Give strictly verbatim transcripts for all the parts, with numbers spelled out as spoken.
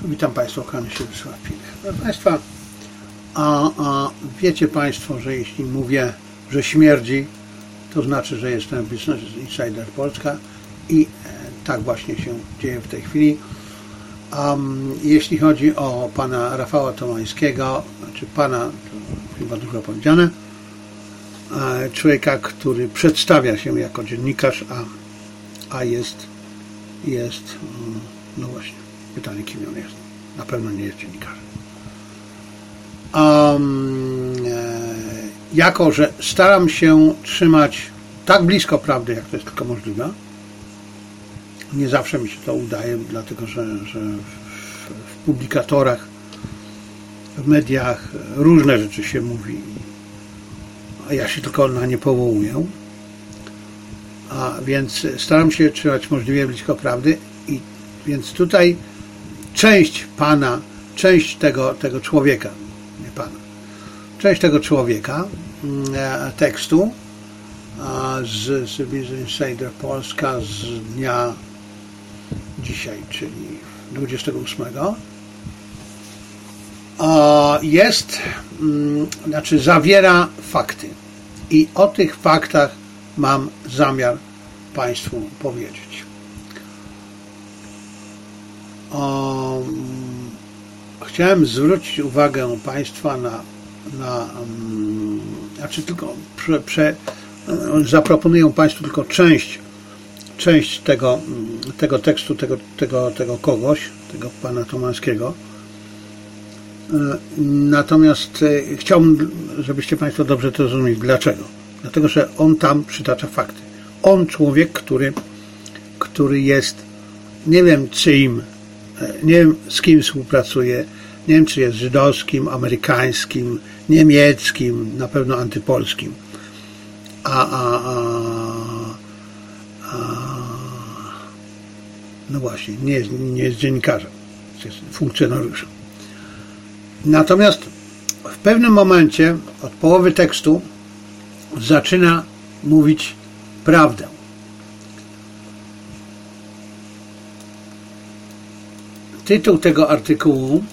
Witam Państwa, kłaniam się Wysław Pilech. Proszę Państwa, a, a wiecie Państwo, że jeśli mówię, że śmierdzi, to znaczy, że jestem Business Insider Polska i e, tak właśnie się dzieje w tej chwili. Um, jeśli chodzi o pana Rafała Tomańskiego, znaczy pana, to chyba dużo powiedziane, e, człowieka, który przedstawia się jako dziennikarz, a, a jest, jest, no właśnie, pytanie, kim on jest. Na pewno nie jest dziennikarzem. Um, e, jako, że staram się trzymać tak blisko prawdy, jak to jest tylko możliwe, nie zawsze mi się to udaje, dlatego że, że w, w publikatorach, w mediach różne rzeczy się mówi, a ja się tylko na nie powołuję. A więc staram się trzymać możliwie blisko prawdy i więc tutaj część pana, część tego, tego człowieka, nie pana, część tego człowieka e, tekstu a z, z Business Insider Polska z dnia dzisiaj, czyli dwudziestego ósmego a jest, m, znaczy zawiera fakty i o tych faktach mam zamiar Państwu powiedzieć. Um, chciałem zwrócić uwagę Państwa na, na um, znaczy tylko prze, prze, zaproponuję Państwu tylko część, część tego, tego tekstu, tego, tego, tego kogoś, tego pana Tomańskiego. Natomiast chciałbym, żebyście Państwo dobrze to zrozumieli. Dlaczego? Dlatego, że on tam przytacza fakty. On, człowiek, który, który jest, nie wiem czyim, nie wiem z kim współpracuje, nie wiem czy jest żydowskim, amerykańskim, niemieckim, na pewno antypolskim. A, a, a, a no właśnie, nie jest, nie jest dziennikarzem, jest funkcjonariuszem. Natomiast w pewnym momencie, od połowy tekstu, zaczyna mówić prawdę. Tytuł tego artykułu: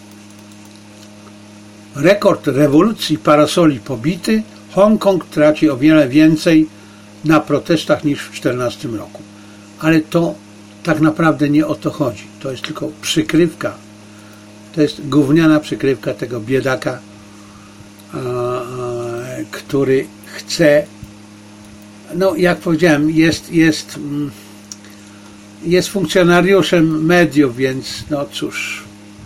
Rekord rewolucji parasoli pobity. Hongkong traci o wiele więcej na protestach niż w czternastym roku. Ale to tak naprawdę nie o to chodzi. To jest tylko przykrywka. To jest gówniana przykrywka tego biedaka, a, a, który chce, no jak powiedziałem, jest, jest, jest funkcjonariuszem mediów, więc no cóż.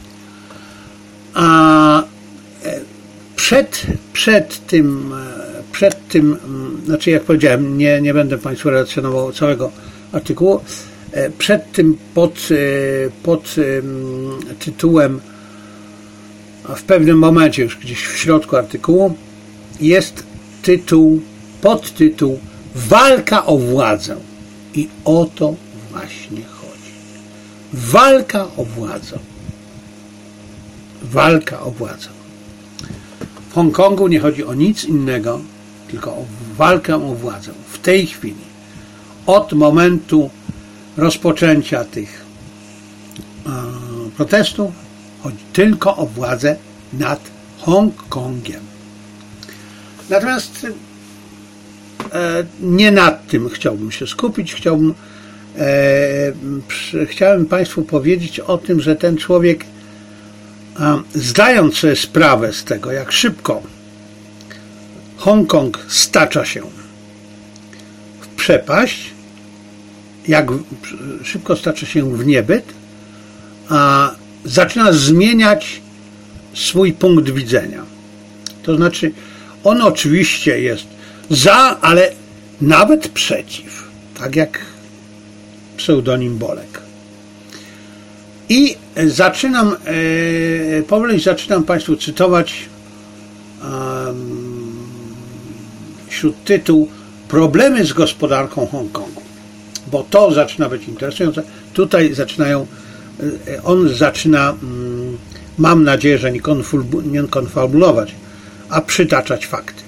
A przed, przed tym, przed tym, znaczy jak powiedziałem, nie, nie będę Państwu relacjonował całego artykułu, przed tym pod, pod tytułem, w pewnym momencie, już gdzieś w środku artykułu, jest tytuł, podtytuł Walka o władzę. I o to właśnie chodzi. Walka o władzę. Walka o władzę. W Hongkongu nie chodzi o nic innego, tylko o walkę o władzę. W tej chwili, od momentu rozpoczęcia tych e, protestów, chodzi tylko o władzę nad Hongkongiem. Natomiast e, nie nad tym chciałbym się skupić. Chciałbym, e, przy, chciałem Państwu powiedzieć o tym, że ten człowiek, e, zdając sobie sprawę z tego, jak szybko Hongkong stacza się w przepaść, jak szybko stacza się w niebyt, a zaczyna zmieniać swój punkt widzenia. To znaczy, on oczywiście jest za, ale nawet przeciw. Tak jak pseudonim Bolek. I zaczynam, e, powoli zaczynam Państwu cytować um, śródtytuł Problemy z gospodarką Hongkongu. Bo to zaczyna być interesujące. Tutaj zaczynają on zaczyna, mam nadzieję, że nie konfabulować, a przytaczać fakty.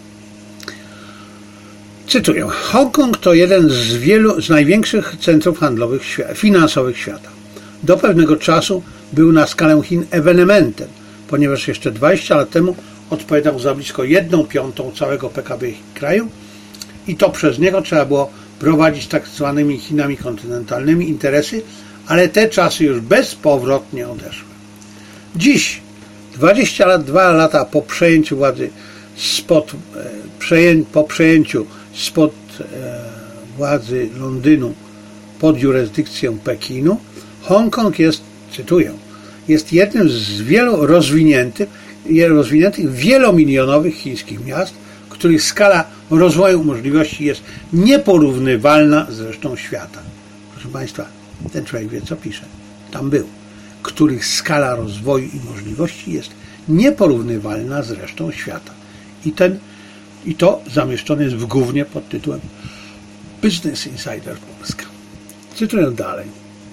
Cytuję. Hongkong to jeden z wielu, z największych centrów handlowych, finansowych świata. Do pewnego czasu był na skalę Chin ewenementem, ponieważ jeszcze dwadzieścia lat temu odpowiadał za blisko jedną piątą całego P K B kraju i to przez niego trzeba było prowadzić tak zwanymi Chinami kontynentalnymi interesy, ale te czasy już bezpowrotnie odeszły. Dziś, dwadzieścia lat, dwa lata po przejęciu władzy spod, przejęć, po przejęciu spod e, władzy Londynu pod jurysdykcję Pekinu, Hongkong jest, cytuję, jest jednym z wielu rozwiniętych, rozwiniętych wielomilionowych chińskich miast, których skala rozwoju możliwości jest nieporównywalna z resztą świata. Proszę Państwa, ten człowiek wie, co pisze. Tam był. Których skala rozwoju i możliwości jest nieporównywalna z resztą świata. I, ten, i to zamieszczone jest w głównie pod tytułem Business Insider Polska. Cytuję dalej.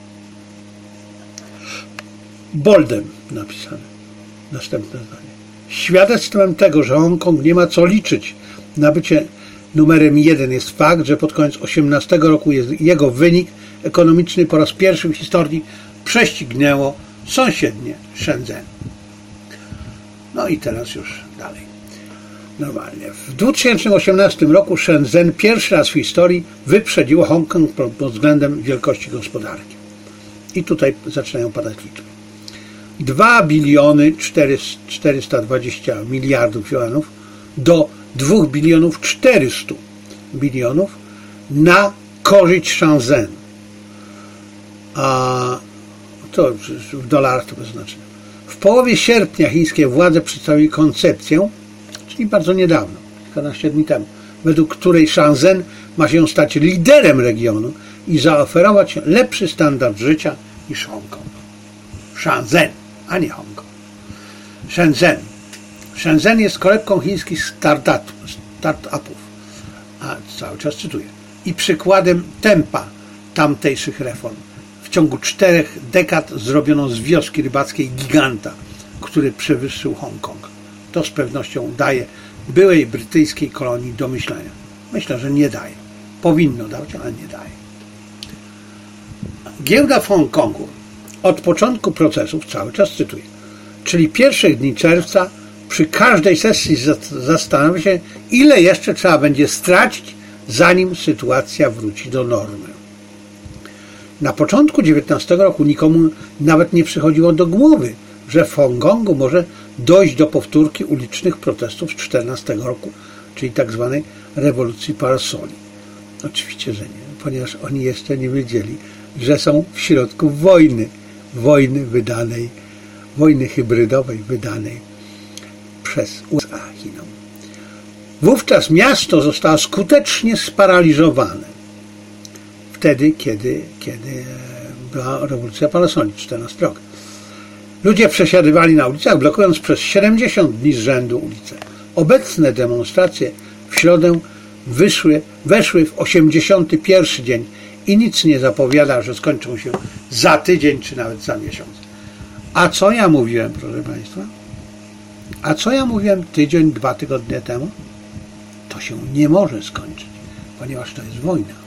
Boldem napisane. Następne zdanie. Świadectwem tego, że Hongkong nie ma co liczyć na bycie numerem jeden jest fakt, że pod koniec osiemnastego roku jest jego wynik ekonomiczny po raz pierwszy w historii prześcignęło sąsiednie Shenzhen. No i teraz już dalej. Normalnie. W dwa tysiące osiemnastym roku Shenzhen pierwszy raz w historii wyprzedziło Hongkong pod względem wielkości gospodarki. I tutaj zaczynają padać liczby. dwa biliony czterysta dwadzieścia miliardów juanów do dwa biliony czterysta bilionów na korzyść Shenzhen. A to w dolarach to bez znaczenia. W połowie sierpnia chińskie władze przedstawiły koncepcję, czyli bardzo niedawno, kilkanaście dni temu, według której Shenzhen ma się stać liderem regionu i zaoferować lepszy standard życia niż Hongkong. Shenzhen, a nie Hongkong. Shenzhen. Shenzhen jest kolebką chińskich start-upów, a cały czas cytuję, i przykładem tempa tamtejszych reform. W ciągu czterech dekad zrobiono z wioski rybackiej giganta, który przewyższył Hongkong. To z pewnością daje byłej brytyjskiej kolonii do myślenia. Myślę, że nie daje. Powinno dać, ale nie daje. Giełda w Hongkongu od początku procesów, cały czas cytuję, czyli pierwszych dni czerwca, przy każdej sesji zastanawia się, ile jeszcze trzeba będzie stracić, zanim sytuacja wróci do normy. Na początku dziewiętnastego roku nikomu nawet nie przychodziło do głowy, że w Hongkongu może dojść do powtórki ulicznych protestów z czternastego roku, czyli tak zwanej rewolucji parasoli. Oczywiście, że nie, ponieważ oni jeszcze nie wiedzieli, że są w środku wojny, wojny wydanej, wojny hybrydowej wydanej przez U S A Chinom. Wówczas miasto zostało skutecznie sparaliżowane. Wtedy, kiedy, kiedy była rewolucja parasoli, czternasty rok. Ludzie przesiadywali na ulicach, blokując przez siedemdziesiąt dni z rzędu ulice. Obecne demonstracje w środę wyszły, weszły w osiemdziesiąty pierwszy dzień i nic nie zapowiada, że skończą się za tydzień czy nawet za miesiąc. A co ja mówiłem, proszę Państwa? A co ja mówiłem tydzień, dwa tygodnie temu? To się nie może skończyć, ponieważ to jest wojna.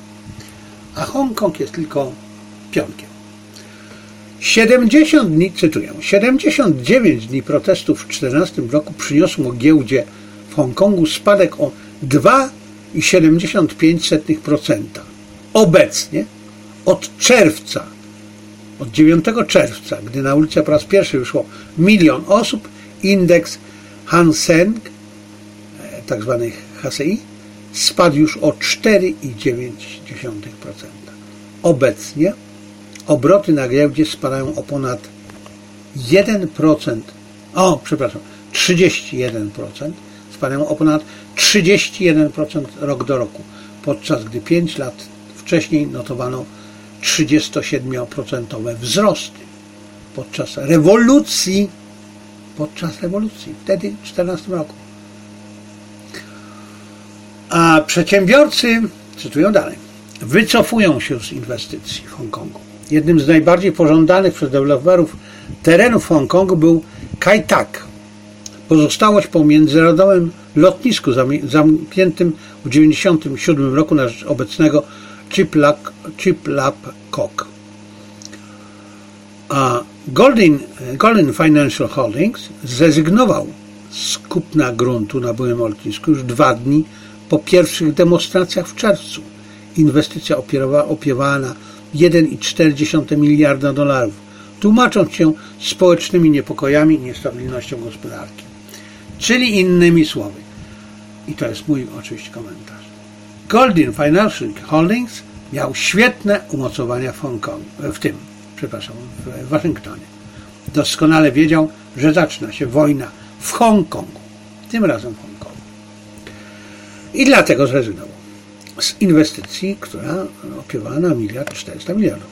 A Hongkong jest tylko pionkiem. siedemdziesiąt dni, cytuję, siedemdziesiąt dziewięć dni protestów w czternastym roku przyniosło giełdzie w Hongkongu spadek o dwa przecinek siedemdziesiąt pięć procent. Obecnie od czerwca, od dziewiątego czerwca, gdy na ulicę po raz pierwszy wyszło milion osób, indeks Hang Seng, tak zwany H S I, spadł już o cztery przecinek dziewięć procent. Obecnie obroty na giełdzie spadają o ponad jeden procent, o przepraszam, trzydzieści jeden procent, spadają o ponad trzydzieści jeden procent rok do roku, podczas gdy pięć lat wcześniej notowano trzydziestosiedem procent wzrosty. Podczas rewolucji, podczas rewolucji, wtedy w czternastym roku. A przedsiębiorcy, cytuję dalej, wycofują się z inwestycji w Hongkongu. Jednym z najbardziej pożądanych przez deweloperów terenów w Hongkongu był Kai Tak, pozostałość po międzynarodowym lotnisku zamkniętym w dziewięćdziesiątym siódmym roku na rzecz obecnego Chip Lap Kok. A Golden, Golden Financial Holdings zrezygnował z kupna gruntu na byłym lotnisku już dwa dni po pierwszych demonstracjach w czerwcu. Inwestycja opiewała, opiewała na jeden i cztery dziesiąte miliarda dolarów, tłumacząc się społecznymi niepokojami i niestabilnością gospodarki. Czyli innymi słowy, i to jest mój oczywiście komentarz, Golden Financial Holdings miał świetne umocowania w Hongkongu, w tym, przepraszam, w Waszyngtonie. Doskonale wiedział, że zaczyna się wojna w Hongkongu, tym razem w Hongkongu. I dlatego zrezygnował z inwestycji, która opiewała na miliard czterysta milionów.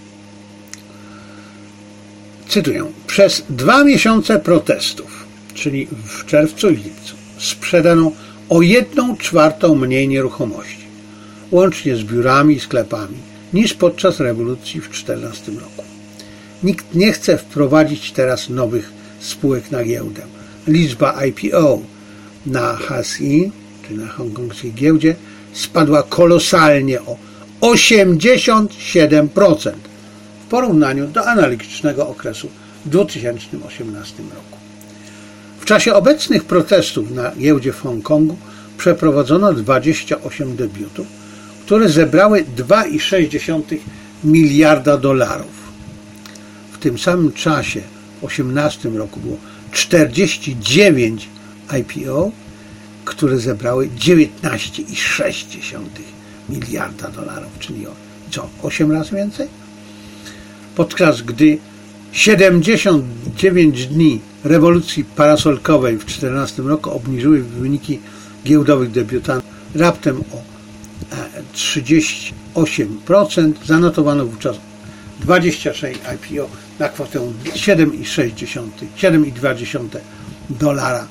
Cytuję. Przez dwa miesiące protestów, czyli w czerwcu i lipcu, sprzedano o jedną czwartą mniej nieruchomości, łącznie z biurami i sklepami, niż podczas rewolucji w tysiąc dziewięćset czternastym roku. Nikt nie chce wprowadzić teraz nowych spółek na giełdę. Liczba I P O na H S I, czyli na hongkongskiej giełdzie, spadła kolosalnie o osiemdziesiąt siedem procent w porównaniu do analogicznego okresu w dwa tysiące osiemnastym roku. W czasie obecnych protestów na giełdzie w Hongkongu przeprowadzono dwadzieścia osiem debiutów, które zebrały dwa i sześć dziesiątych miliarda dolarów. W tym samym czasie w dwa tysiące osiemnastym roku było czterdzieści dziewięć I P O, które zebrały dziewiętnaście i sześć dziesiątych miliarda dolarów, czyli o co, osiem razy więcej? Podczas gdy siedemdziesiąt dziewięć dni rewolucji parasolkowej w tysiąc dziewięćset czternastym roku obniżyły wyniki giełdowych debiutantów raptem o trzydzieści osiem procent, zanotowano wówczas dwadzieścia sześć I P O na kwotę siedem i sześć dziesiątych, siedem i dwa dziesiąte dolara,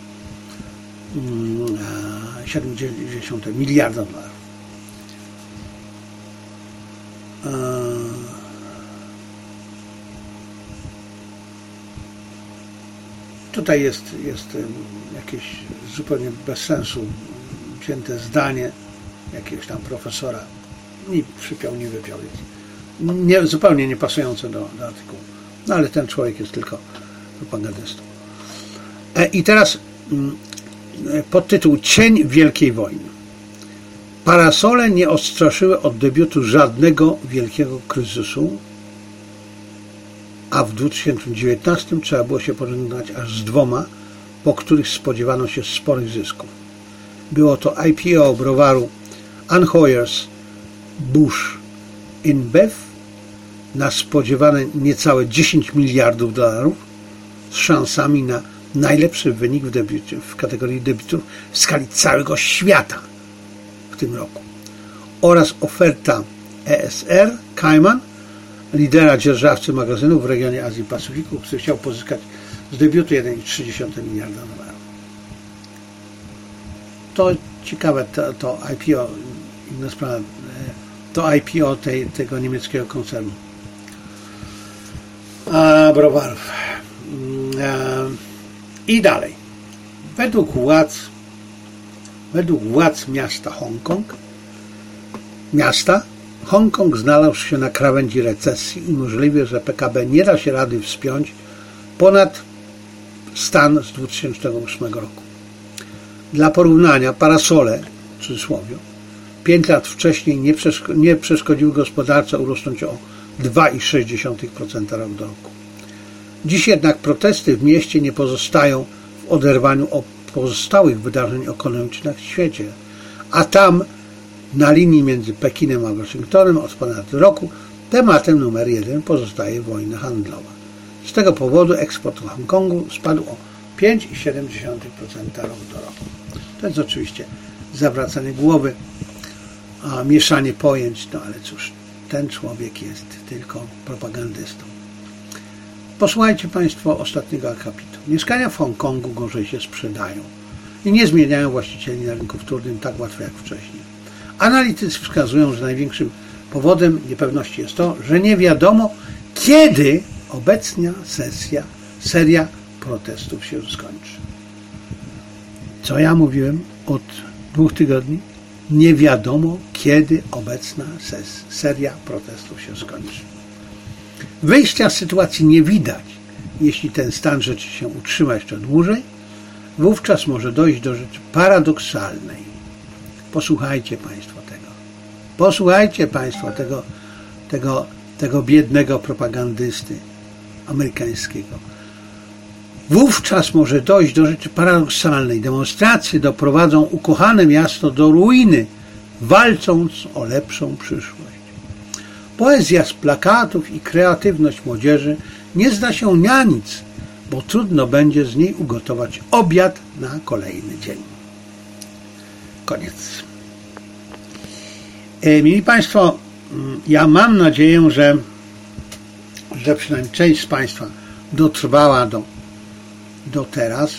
siedem dziesiątych miliarda dolarów. Tutaj jest, jest jakieś zupełnie bez sensu wzięte zdanie jakiegoś tam profesora, ni przypiął, ni wypiął, nie, zupełnie niepasujące do, do artykułu. No ale ten człowiek jest tylko propagandystą. E, I teraz e, podtytuł Cień Wielkiej Wojny. Parasole nie odstraszyły od debiutu żadnego wielkiego kryzysu, a w dwa tysiące dziewiętnastym trzeba było się pożegnać aż z dwoma, po których spodziewano się sporych zysków. Było to I P O browaru Anheuser Busch InBev na spodziewane niecałe dziesięć miliardów dolarów z szansami na najlepszy wynik w, debiucie, w kategorii debiutów w skali całego świata w tym roku. Oraz oferta E S R Cayman, lidera dzierżawcy magazynów w regionie Azji i Pacyfiku, który chciał pozyskać z debiutu jeden i trzy dziesiąte miliarda dolarów. To ciekawe, to, to I P O, inna sprawa, to I P O tej, tego niemieckiego koncernu a, browarów. A, I dalej. Według władz według władz miasta Hongkong miasta Hongkong znalazł się na krawędzi recesji i możliwe, że P K B nie da się rady wspiąć ponad stan z dwa tysiące ósmego roku. Dla porównania parasole, w cudzysłowie, pięć lat wcześniej nie, przeszko- nie przeszkodziły gospodarce urosnąć o dwa i sześć dziesiątych procent rok do roku. Dziś jednak protesty w mieście nie pozostają w oderwaniu od pozostałych wydarzeń ekonomicznych w świecie, a tam na linii między Pekinem a Waszyngtonem od ponad roku tematem numer jeden pozostaje wojna handlowa. Z tego powodu eksport do Hongkongu spadł o pięć i siedem dziesiątych procent rok do roku. To jest oczywiście zawracanie głowy, a mieszanie pojęć, no ale cóż, ten człowiek jest tylko propagandystą. Posłuchajcie Państwo ostatniego akapitu. Mieszkania w Hongkongu gorzej się sprzedają i nie zmieniają właścicieli na rynku wtórnym tak łatwo jak wcześniej. Analitycy wskazują, że największym powodem niepewności jest to, że nie wiadomo, kiedy obecna sesja, seria protestów się skończy. Co ja mówiłem od dwóch tygodni? Nie wiadomo, kiedy obecna ses- seria protestów się skończy. Wyjścia z sytuacji nie widać, jeśli ten stan rzeczy się utrzyma jeszcze dłużej, wówczas może dojść do rzeczy paradoksalnej. Posłuchajcie Państwo tego. Posłuchajcie Państwo tego, tego, tego biednego propagandysty amerykańskiego. Wówczas może dojść do rzeczy paradoksalnej. Demonstracje doprowadzą ukochane miasto do ruiny, walcząc o lepszą przyszłość. Poezja z plakatów i kreatywność młodzieży nie zda się na nic, bo trudno będzie z niej ugotować obiad na kolejny dzień. Koniec. E, mili Państwo, ja mam nadzieję, że, że przynajmniej część z Państwa dotrwała do, do teraz.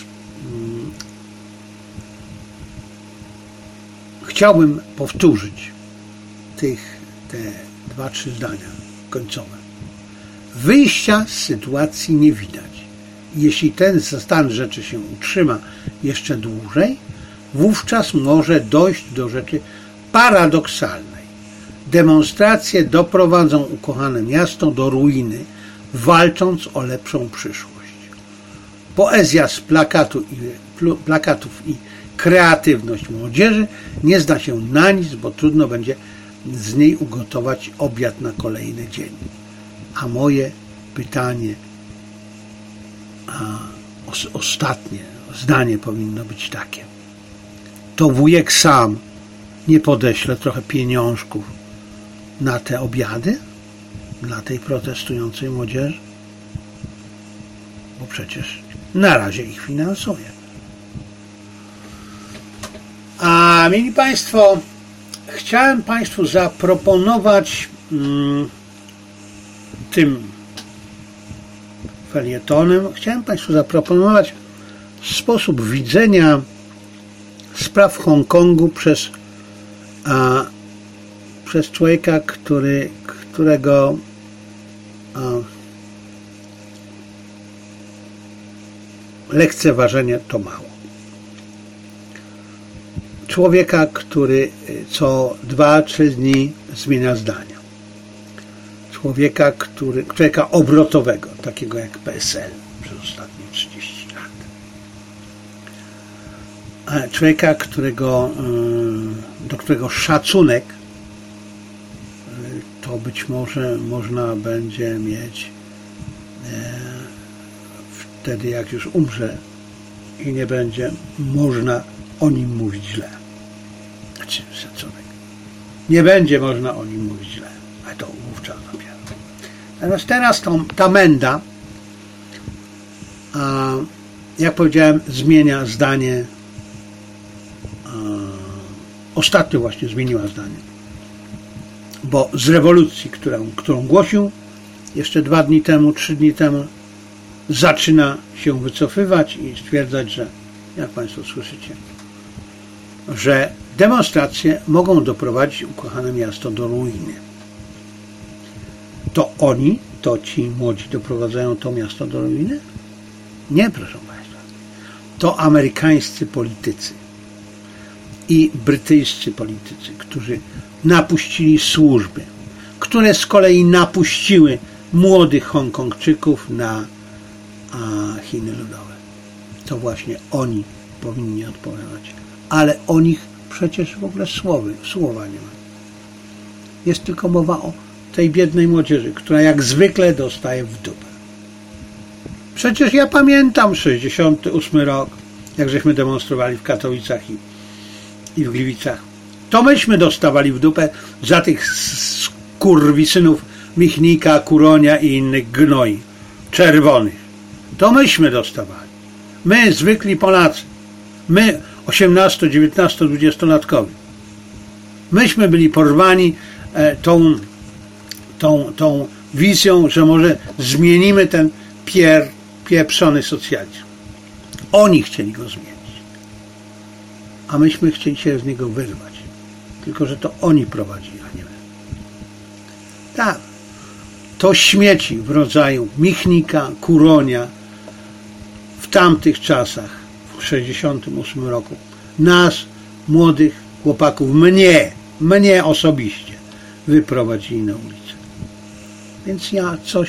Chciałbym powtórzyć tych, te dwa, trzy zdania końcowe. Wyjścia z sytuacji nie widać. Jeśli ten stan rzeczy się utrzyma jeszcze dłużej, wówczas może dojść do rzeczy paradoksalnej. Demonstracje doprowadzą ukochane miasto do ruiny, walcząc o lepszą przyszłość. Poezja z plakatu i, pl, plakatów i kreatywność młodzieży nie zda się na nic, bo trudno będzie z niej ugotować obiad na kolejny dzień. A moje pytanie, a os, ostatnie zdanie powinno być takie. To wujek sam nie podeśle trochę pieniążków na te obiady dla tej protestującej młodzieży? Bo przecież na razie ich finansuje. A mieli Państwo, chciałem Państwu zaproponować mm, tym felietonem, chciałem Państwu zaproponować sposób widzenia spraw w Hongkongu przez, a, przez człowieka, który, którego a, lekceważenie to mało. Człowieka, który co dwa, trzy dni zmienia zdania. Człowieka, który, człowieka obrotowego, takiego jak P S L przez ostatnie trzydzieści lat. A człowieka, którego, do którego szacunek to być może można będzie mieć wtedy, jak już umrze i nie będzie można o nim mówić źle. Znaczy, szacunek. Nie będzie można o nim mówić źle, ale to wówczas dopiero. Natomiast teraz to, ta menda, a, jak powiedziałem, zmienia zdanie. A, ostatnio właśnie zmieniła zdanie. Bo z rewolucji, którą, którą głosił jeszcze dwa dni temu, trzy dni temu, zaczyna się wycofywać i stwierdzać, że, jak Państwo słyszycie, że demonstracje mogą doprowadzić ukochane miasto do ruiny. To oni, to ci młodzi doprowadzają to miasto do ruiny? Nie, proszę Państwa. To amerykańscy politycy i brytyjscy politycy, którzy napuścili służby, które z kolei napuściły młodych Hongkongczyków na a, Chiny Ludowe. To właśnie oni powinni odpowiadać. Ale o nich przecież w ogóle słowy, słowa nie ma. Jest tylko mowa o tej biednej młodzieży, która jak zwykle dostaje w dupę. Przecież ja pamiętam sześćdziesiąty ósmy rok, jak żeśmy demonstrowali w Katowicach i, i w Gliwicach. To myśmy dostawali w dupę za tych skurwisynów Michnika, Kuronia i innych gnoi czerwonych. To myśmy dostawali. My, zwykli Polacy. My, osiemnasto, dziewiętnasto, dwudziestolatkowie. Myśmy byli porwani e, tą, tą, tą wizją, że może zmienimy ten pier, pieprzony socjalizm. Oni chcieli go zmienić. A myśmy chcieli się z niego wyrwać. Tylko że to oni prowadzili, a nie my. Tak. To śmieci w rodzaju Michnika, Kuronia w tamtych czasach, w sześćdziesiątym ósmym roku, nas, młodych chłopaków, mnie, mnie osobiście wyprowadzili na ulicę. Więc ja coś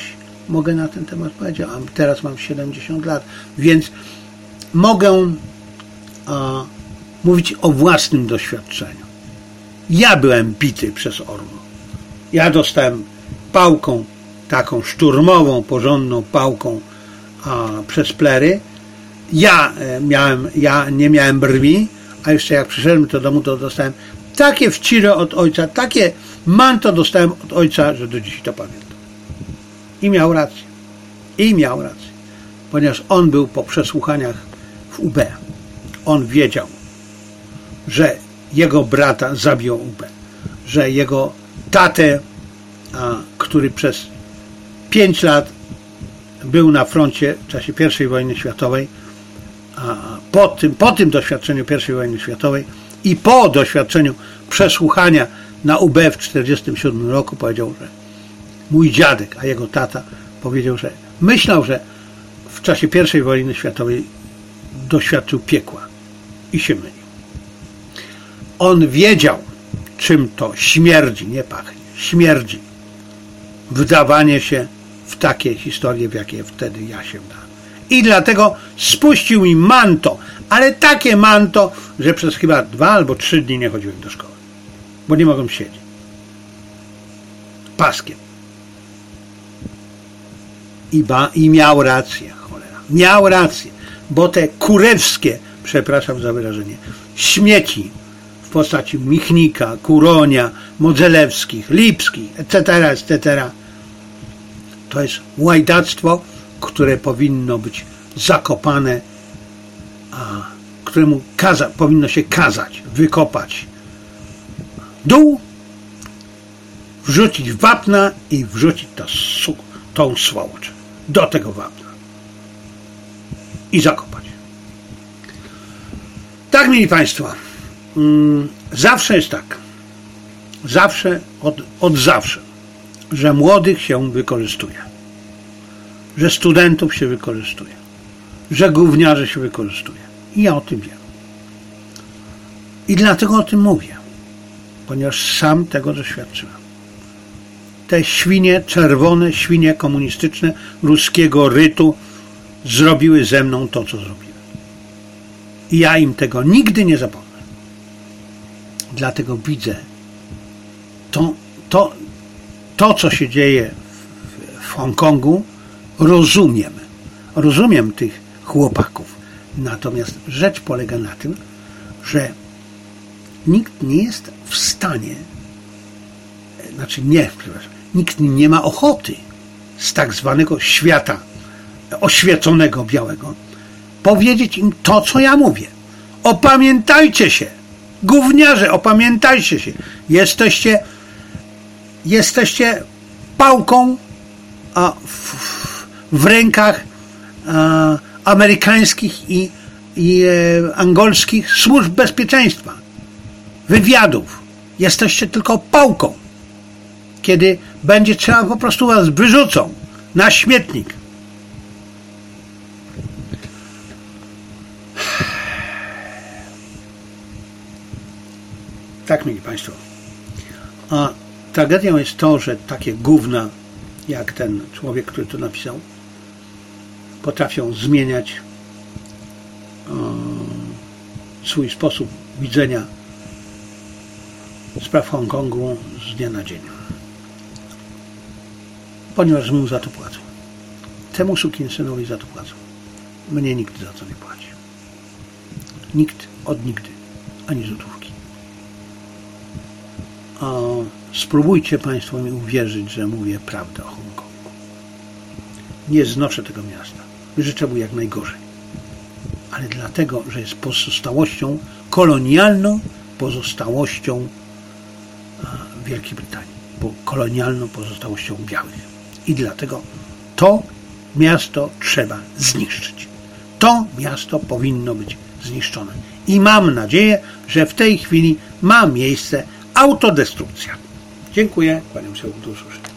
mogę na ten temat powiedzieć, a teraz mam siedemdziesiąt lat, więc mogę a, mówić o własnym doświadczeniu. Ja byłem bity przez orło. Ja dostałem pałką, taką szturmową, porządną pałką a, przez plery. Ja miałem, ja nie miałem brwi, a jeszcze jak przyszedłem do domu, to dostałem takie wciry od ojca, takie manto dostałem od ojca, że do dziś to pamiętam. I miał rację. I miał rację. Ponieważ on był po przesłuchaniach w U B. On wiedział, że jego brata zabił U B. Że jego tatę, a, który przez pięć lat był na froncie w czasie pierwszej wojny światowej, a po tym, po tym doświadczeniu pierwszej wojny światowej i po doświadczeniu przesłuchania na U B w tysiąc dziewięćset czterdziestym siódmym roku powiedział, że mój dziadek, a jego tata powiedział, że myślał, że w czasie pierwszej wojny światowej doświadczył piekła i się mylił. On wiedział, czym to śmierdzi, nie pachnie, śmierdzi wdawanie się w takie historie, w jakie wtedy ja się dałem. I dlatego spuścił mi manto, ale takie manto, że przez chyba dwa albo trzy dni nie chodziłem do szkoły, bo nie mogłem siedzieć. Paskiem. I, ba, I miał rację, cholera. Miał rację, bo te kurewskie, przepraszam za wyrażenie, śmieci w postaci Michnika, Kuronia, Modzelewskich, Lipskich, et cetera, et cetera, to jest łajdactwo, które powinno być zakopane, a któremu kaza, powinno się kazać, wykopać dół, wrzucić wapna i wrzucić to, tą swołocz do tego wapna i zakopać. Tak, mili Państwo, zawsze jest tak, zawsze, od, od zawsze, że młodych się wykorzystuje, że studentów się wykorzystuje, że gówniarzy się wykorzystuje. I ja o tym wiem. I dlatego o tym mówię, ponieważ sam tego doświadczyłem. Te świnie, czerwone świnie komunistyczne ruskiego rytu zrobiły ze mną to, co zrobiły. I ja im tego nigdy nie zapomnę. Dlatego widzę to, to, to co się dzieje w, w Hongkongu, rozumiem. Rozumiem tych chłopaków. Natomiast rzecz polega na tym, że nikt nie jest w stanie, znaczy nie, przepraszam, nikt nie ma ochoty z tak zwanego świata oświeconego białego powiedzieć im to, co ja mówię. Opamiętajcie się, gówniarze, opamiętajcie się. Jesteście, jesteście pałką a, w, w rękach a, amerykańskich i, i e, angolskich służb bezpieczeństwa, wywiadów. Jesteście tylko pałką. Kiedy będzie trzeba, po prostu was wyrzucą na śmietnik. Tak, mili Państwo. A tragedią jest to, że takie gówna, jak ten człowiek, który to napisał, potrafią zmieniać um, swój sposób widzenia spraw Hongkongu z dnia na dzień. Ponieważ mu za to płacą. Temu sukinsynowi za to płacą. Mnie nikt za to nie płaci. Nikt od nigdy. Ani złotówki. A spróbujcie Państwo mi uwierzyć, że mówię prawdę o Hongkongu. Nie znoszę tego miasta. Życzę mu jak najgorzej. Ale dlatego, że jest pozostałością kolonialną, pozostałością Wielkiej Brytanii. Bo kolonialną pozostałością białych. I dlatego to miasto trzeba zniszczyć. To miasto powinno być zniszczone. I mam nadzieję, że w tej chwili ma miejsce autodestrukcja. Dziękuję. Kłaniam się do usłyszenia.